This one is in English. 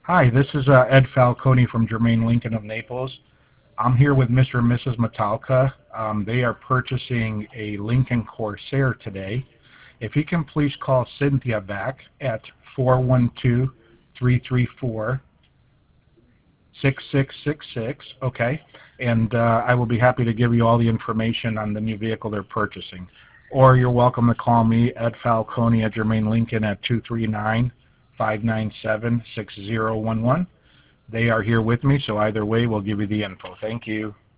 Hi, this is Ed Falcone from Germain Lincoln of Naples. I'm here with Mr. and Mrs. Metalka. They are purchasing a Lincoln Corsair today. If you can please call Cynthia back at 412-334-6666, okay? And I will be happy to give you all the information on the new vehicle they're purchasing. Or you're welcome to call me, Ed Falcone at Germain Lincoln at 239-597-6011. They are here with me, so either way, we'll give you the info. Thank you.